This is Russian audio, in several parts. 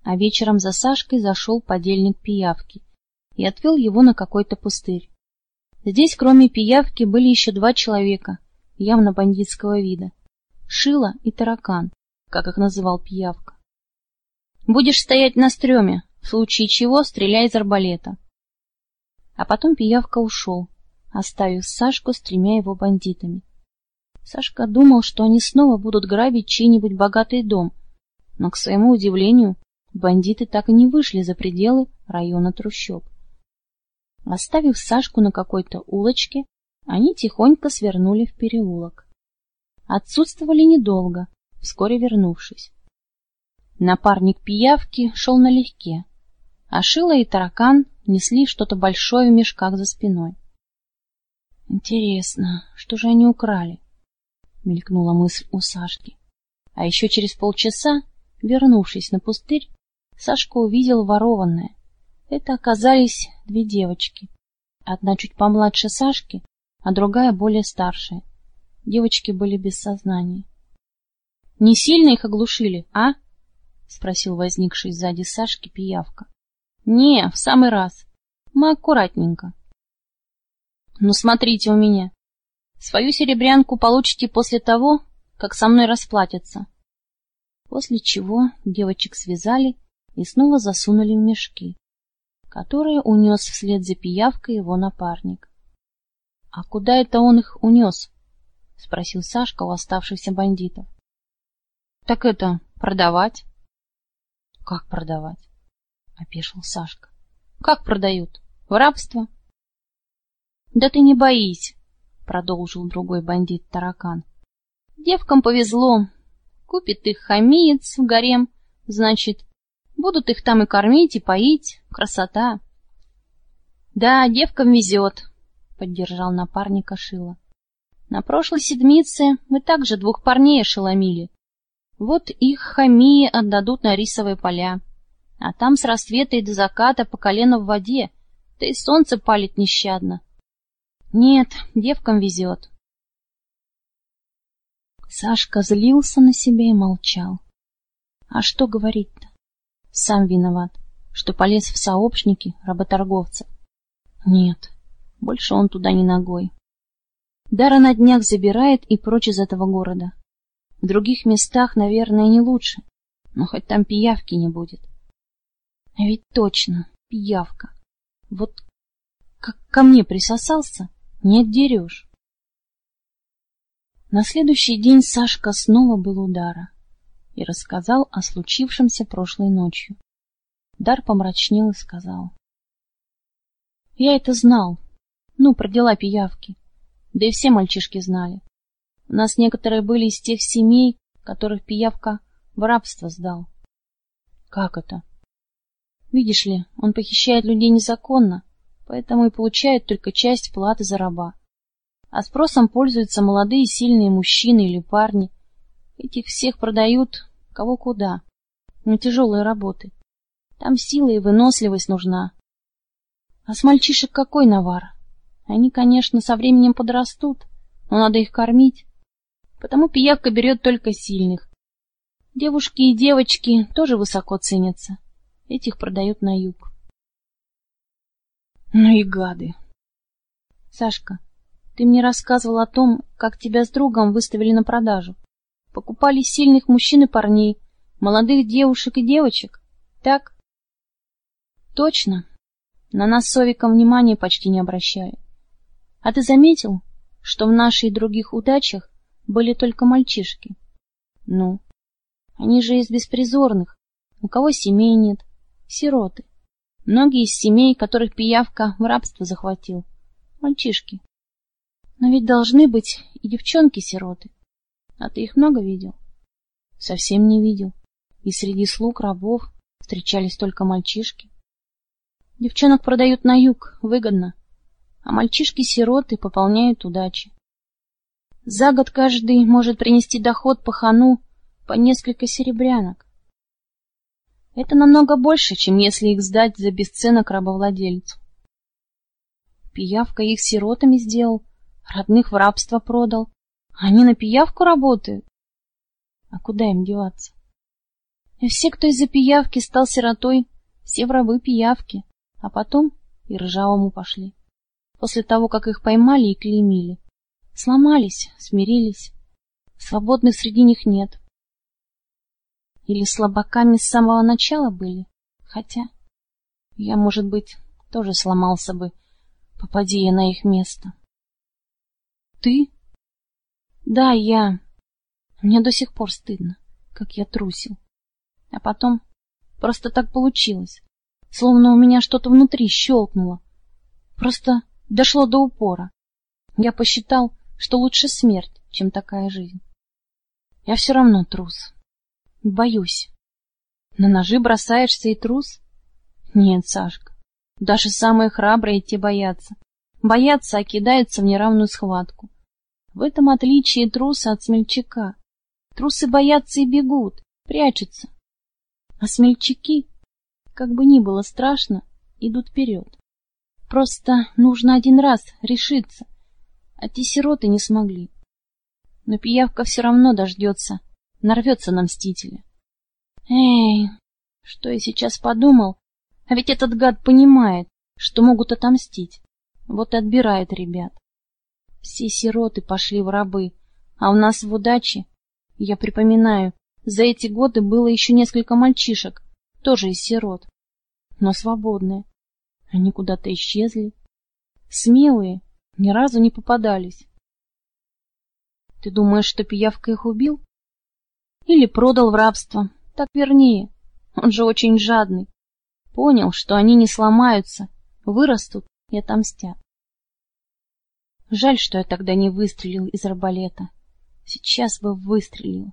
а вечером за Сашкой зашел подельник Пиявки и отвел его на какой-то пустырь. Здесь, кроме Пиявки, были еще два человека, явно бандитского вида — Шила и Таракан, как их называл Пиявка. «Будешь стоять на стреме, в случае чего стреляй из арбалета». А потом Пиявка ушел, оставив Сашку с тремя его бандитами. Сашка думал, что они снова будут грабить чей-нибудь богатый дом, но, к своему удивлению, бандиты так и не вышли за пределы района трущоб. Оставив Сашку на какой-то улочке, они тихонько свернули в переулок. Отсутствовали недолго, вскоре вернувшись. Напарник Пиявки шел налегке, а Шила и Таракан несли что-то большое в мешках за спиной. «Интересно, что же они украли?» — мелькнула мысль у Сашки. А еще через полчаса, вернувшись на пустырь, Сашка увидел ворованное. Это оказались две девочки. Одна чуть помладше Сашки, а другая более старшая. Девочки были без сознания. — Не сильно их оглушили, а? — спросил возникший сзади Сашки Пиявка. — Не, в самый раз. Мы аккуратненько. — Ну, смотрите у меня. Свою серебрянку получите после того, как со мной расплатятся. После чего девочек связали и снова засунули в мешки, которые унес вслед за Пиявкой его напарник. — А куда это он их унес? — спросил Сашка у оставшихся бандитов. — Так это, продавать. — Как продавать? — опешил Сашка. — Как продают? В рабство. — Да ты не боись, — продолжил другой бандит Таракан. — Девкам повезло. Купит их хамиец в гарем, значит, будут их там и кормить, и поить. Красота. — Да, девкам везет, — поддержал напарника Шила. — На прошлой седмице мы также двух парней ошеломили. Вот их хамии отдадут на рисовые поля, а там с рассвета и до заката по колено в воде, да и солнце палит нещадно. Нет, девкам везет. Сашка злился на себя и молчал. А что говорить-то? Сам виноват, что полез в сообщники работорговцев. Нет, больше он туда не ногой. Дара на днях забирает и прочь из этого города. В других местах, наверное, не лучше, но хоть там Пиявки не будет. А ведь точно, Пиявка. Вот как ко мне присосался, не отдерешь. На следующий день Сашка снова был у Дара и рассказал о случившемся прошлой ночью. Дар помрачнел и сказал: — Я это знал, про дела Пиявки, да и все мальчишки знали. У нас некоторые были из тех семей, которых Пиявка в рабство сдал. — Как это? — Видишь ли, он похищает людей незаконно, поэтому и получает только часть платы за раба. А спросом пользуются молодые сильные мужчины или парни. Этих всех продают кого куда, на тяжелые работы. Там сила и выносливость нужна. А с мальчишек какой навар? Они, конечно, со временем подрастут, но надо их кормить. Потому Пиявка берет только сильных. Девушки и девочки тоже высоко ценятся. Этих продают на юг. Ну и гады. Сашка, ты мне рассказывал о том, как тебя с другом выставили на продажу. Покупали сильных мужчин и парней, молодых девушек и девочек. Так? Точно. На нас с Совиком внимания почти не обращали. А ты заметил, что в нашей и других удачах были только мальчишки? Ну, они же из беспризорных, у кого семей нет, сироты. Многие из семей, которых Пиявка в рабство захватил, мальчишки. Но ведь должны быть и девчонки-сироты. А ты их много видел? Совсем не видел. И среди слуг рабов встречались только мальчишки. Девчонок продают на юг, выгодно, а мальчишки-сироты пополняют удачи. За год каждый может принести доход пахану по несколько серебрянок. Это намного больше, чем если их сдать за бесценок рабовладельцу. Пиявка их сиротами сделал, родных в рабство продал. Они на Пиявку работают. А куда им деваться? И все, кто из-за пиявки стал сиротой, все в рабы пиявки, а потом и ржавому пошли. После того, как их поймали и клеймили. Сломались, смирились. Свободных среди них нет. Или слабаками с самого начала были? Хотя я, может быть, тоже сломался бы, попади я на их место. Ты? Да, я. Мне до сих пор стыдно, как я трусил. А потом просто так получилось, словно у меня что-то внутри щелкнуло. Просто дошло до упора. Я посчитал, что лучше смерть, чем такая жизнь. Я все равно трус. Боюсь. На ножи бросаешься и трус? Нет, Сашка, даже самые храбрые те боятся. Боятся, а кидаются в неравную схватку. В этом отличие труса от смельчака. Трусы боятся и бегут, прячутся. А смельчаки, как бы ни было страшно, идут вперед. Просто нужно один раз решиться, а те сироты не смогли. Но пиявка все равно дождется, нарвется на мстителя. Эй, что я сейчас подумал? А ведь этот гад понимает, что могут отомстить. Вот и отбирает ребят. Все сироты пошли в рабы, а у нас в удаче, я припоминаю, за эти годы было еще несколько мальчишек, тоже из сирот, но свободные. Они куда-то исчезли. Смелые, ни разу не попадались. Ты думаешь, что пиявка их убил? Или продал в рабство? Так вернее, он же очень жадный. Понял, что они не сломаются, вырастут и отомстят. Жаль, что я тогда не выстрелил из арбалета. Сейчас бы выстрелил.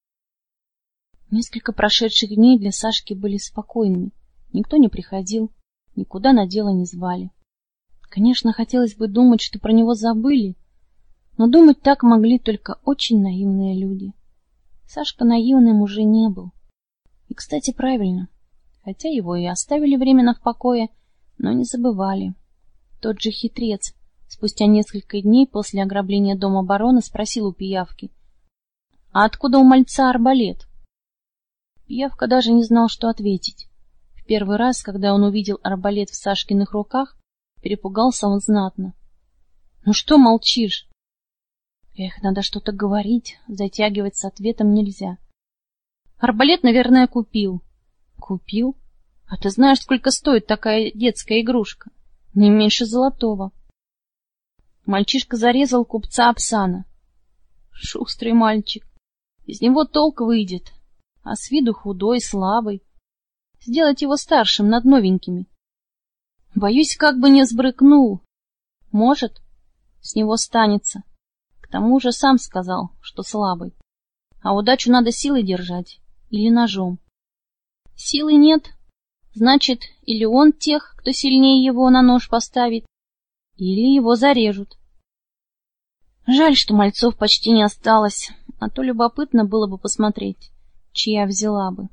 Несколько прошедших дней для Сашки были спокойными. Никто не приходил, никуда на дело не звали. Конечно, хотелось бы думать, что про него забыли, но думать так могли только очень наивные люди. Сашка наивным уже не был. И, кстати, правильно. Хотя его и оставили временно в покое, но не забывали. Тот же хитрец спустя несколько дней после ограбления дома барона спросил у пиявки: «А откуда у мальца арбалет?» Пиявка даже не знал, что ответить. В первый раз, когда он увидел арбалет в Сашкиных руках, перепугался он знатно. «Ну что молчишь?» Эх, надо что-то говорить, затягивать с ответом нельзя. «Арбалет, наверное, купил». «Купил? А ты знаешь, сколько стоит такая детская игрушка? Не меньше золотого». Мальчишка зарезал купца Апсана. Шустрый мальчик. Из него толк выйдет, а с виду худой, слабый. Сделать его старшим над новенькими. Боюсь, как бы не сбрыкнул. Может, с него станется. К тому же сам сказал, что слабый. А удачу надо силой держать или ножом. Силы нет, значит, или он тех, кто сильнее его, на нож поставит, или его зарежут. Жаль, что мальцов почти не осталось, а то любопытно было бы посмотреть, чья взяла бы.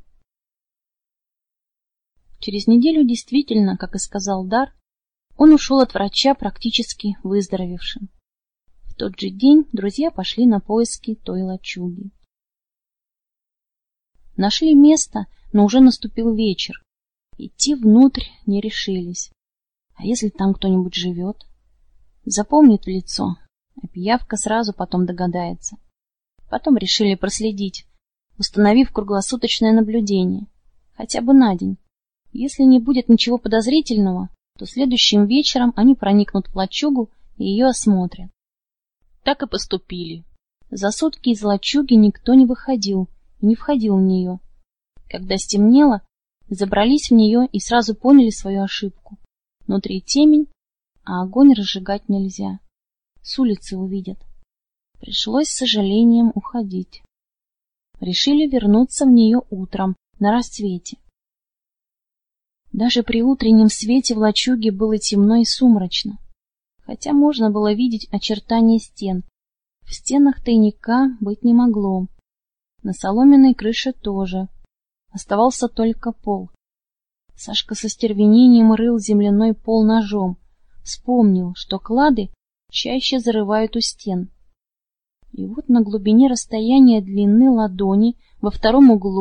Через неделю действительно, как и сказал Дар, он ушел от врача практически выздоровевшим. В тот же день друзья пошли на поиски той лачуги. Нашли место, но уже наступил вечер. Идти внутрь не решились. А если там кто-нибудь живет? Запомнит в лицо, а пиявка сразу потом догадается. Потом решили проследить, установив круглосуточное наблюдение, хотя бы на день. Если не будет ничего подозрительного, то следующим вечером они проникнут в лачугу и ее осмотрят. Так и поступили. За сутки из лачуги никто не выходил и не входил в нее. Когда стемнело, забрались в нее и сразу поняли свою ошибку. Внутри темень, а огонь разжигать нельзя. С улицы увидят. Пришлось с сожалением уходить. Решили вернуться в нее утром, на рассвете. Даже при утреннем свете в лачуге было темно и сумрачно, хотя можно было видеть очертания стен. В стенах тайника быть не могло. На соломенной крыше тоже. Оставался только пол. Сашка со стервенением рыл земляной пол ножом. Вспомнил, что клады чаще зарывают у стен. И вот на глубине расстояния длины ладони во втором углу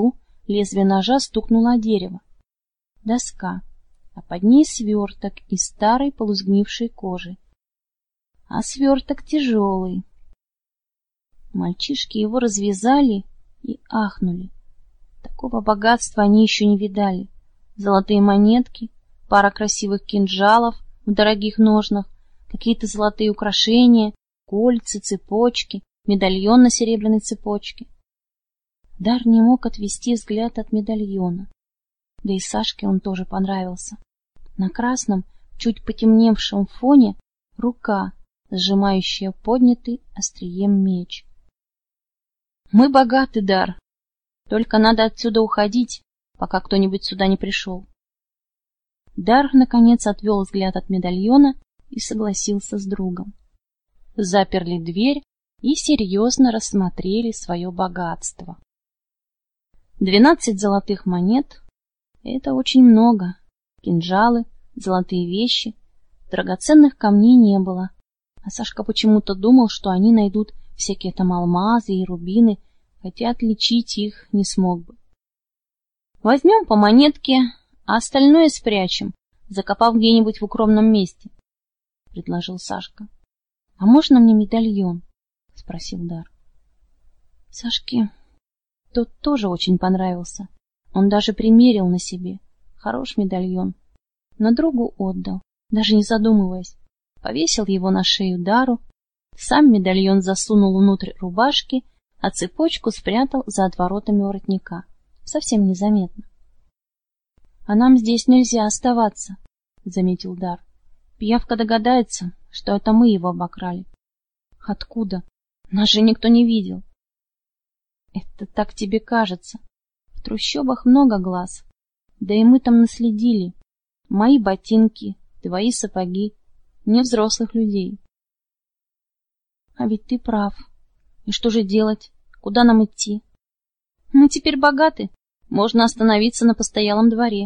лезвие ножа стукнуло о дерево. Доска, а под ней сверток из старой полусгнившей кожи. А сверток тяжелый. Мальчишки его развязали и ахнули. Такого богатства они еще не видали. Золотые монетки, пара красивых кинжалов в дорогих ножнах, какие-то золотые украшения, кольца, цепочки, медальон на серебряной цепочке. Дар не мог отвести взгляд от медальона. Да и Сашке он тоже понравился. На красном, чуть потемневшем фоне рука, сжимающая поднятый острием меч. «Мы богаты, Дар. Только надо отсюда уходить, пока кто-нибудь сюда не пришел». Дар, наконец, отвел взгляд от медальона и согласился с другом. Заперли дверь и серьезно рассмотрели свое богатство. 12 золотых монет — это очень много. Кинжалы, золотые вещи, драгоценных камней не было. А Сашка почему-то думал, что они найдут всякие там алмазы и рубины, хотя отличить их не смог бы. «Возьмем по монетке, а остальное спрячем, закопав где-нибудь в укромном месте», — предложил Сашка. «А можно мне медальон?» — спросил Дар. Сашке тот тоже очень понравился. Он даже примерил на себе. Хорош медальон. Но другу отдал, даже не задумываясь. Повесил его на шею Дару, сам медальон засунул внутрь рубашки, а цепочку спрятал за отворотами воротника. Совсем незаметно. — А нам здесь нельзя оставаться, — заметил Дар. — Пиявка догадается, что это мы его обокрали. — Откуда? Нас же никто не видел. — Это так тебе кажется. В трущобах много глаз. Да и мы там наследили. Мои ботинки, твои сапоги, не взрослых людей. — А ведь ты прав. И что же делать? Куда нам идти? Мы теперь богаты. Можно остановиться на постоялом дворе.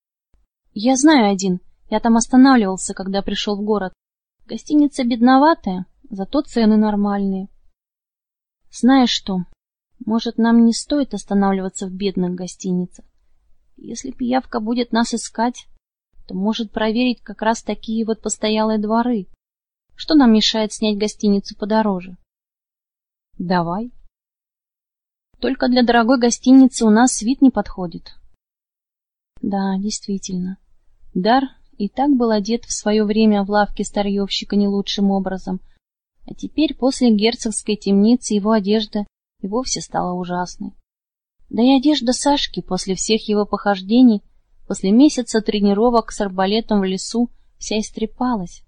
Я знаю один. Я там останавливался, когда пришел в город. Гостиница бедноватая, зато цены нормальные. Знаешь что? Может, нам не стоит останавливаться в бедных гостиницах? Если пиявка будет нас искать, то может проверить как раз такие вот постоялые дворы. Что нам мешает снять гостиницу подороже? Давай. Только для дорогой гостиницы у нас вид не подходит. Да, действительно. Дар и так был одет в свое время в лавке старьевщика не лучшим образом, а теперь после герцогской темницы его одежда и вовсе стала ужасной. Да и одежда Сашки после всех его похождений, после месяца тренировок с арбалетом в лесу, вся истрепалась.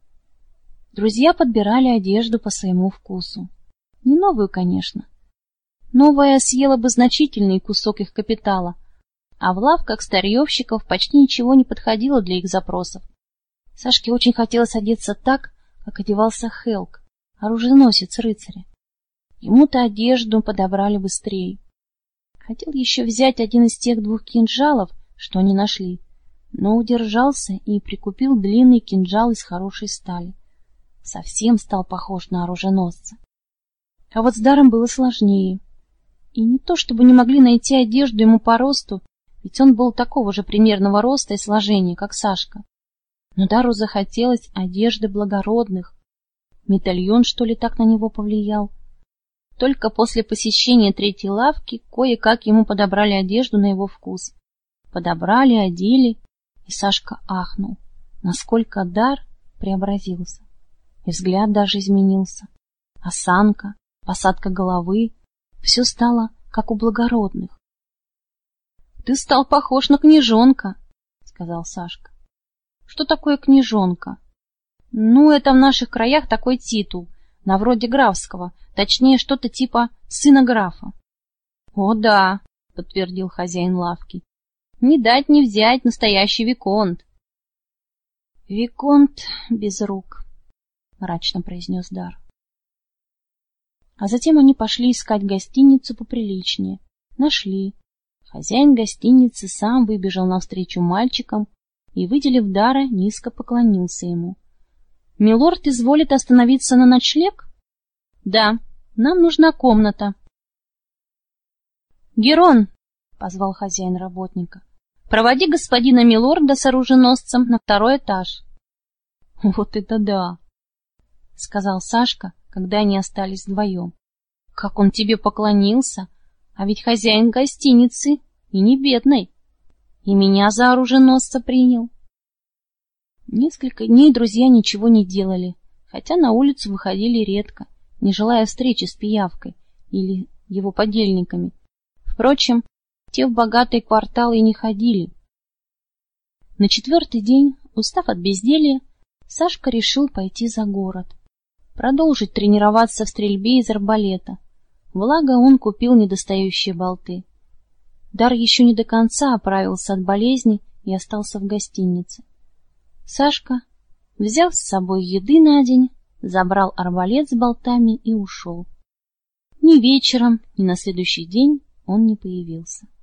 Друзья подбирали одежду по своему вкусу. Не новую, конечно. Новая съела бы значительный кусок их капитала, а в лавках старьевщиков почти ничего не подходило для их запросов. Сашке очень хотелось одеться так, как одевался Хелк, оруженосец рыцаря. Ему-то одежду подобрали быстрее. Хотел еще взять один из тех 2 кинжалов, что они нашли, но удержался и прикупил длинный кинжал из хорошей стали. Совсем стал похож на оруженосца. А вот с Даром было сложнее. И не то, чтобы не могли найти одежду ему по росту, ведь он был такого же примерного роста и сложения, как Сашка. Но Дару захотелось одежды благородных. Медальон, что ли, так на него повлиял? Только после посещения 3-й лавки кое-как ему подобрали одежду на его вкус. Подобрали, одели, и Сашка ахнул, насколько Дар преобразился. И взгляд даже изменился. Осанка, посадка головы — все стало, как у благородных. — Ты стал похож на княжонка, — сказал Сашка. — Что такое княжонка? — Ну, это в наших краях такой титул, на вроде графского, точнее, что-то типа сына графа. — О да, — подтвердил хозяин лавки. — Не дать не взять настоящий виконт. — Виконт без рук, — мрачно произнес Дар. А затем они пошли искать гостиницу поприличнее. Нашли. Хозяин гостиницы сам выбежал навстречу мальчикам и, выделив Дара, низко поклонился ему. — Милорд изволит остановиться на ночлег? — Да, нам нужна комната. — Герон, — позвал хозяин работника. — Проводи господина милорда с оруженосцем на 2-й этаж. — Вот это да! — сказал Сашка, когда они остались вдвоем. — Как он тебе поклонился! А ведь хозяин гостиницы, и не бедной. И меня за оруженосца принял. Несколько дней друзья ничего не делали, хотя на улицу выходили редко, не желая встречи с пиявкой или его подельниками. Впрочем, те в богатые кварталы и не ходили. На 4-й день, устав от безделья, Сашка решил пойти за город, продолжить тренироваться в стрельбе из арбалета. Благо он купил недостающие болты. Дар еще не до конца оправился от болезни и остался в гостинице. Сашка, взяв с собой еды на день, забрал арбалет с болтами и ушел. Ни вечером, ни на следующий день он не появился.